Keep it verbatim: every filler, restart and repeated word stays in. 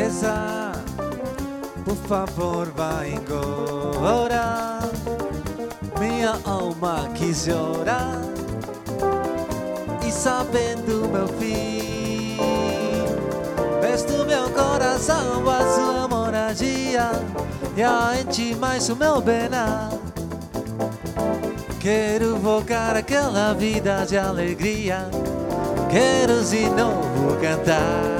tristeza, por favor, vai embora. Minha alma quis chorar, e sabendo meu fim, vês do meu coração a sua moradia, e a enche mais o meu pena. Quero voltar àquela vida de alegria, quero de novo cantar.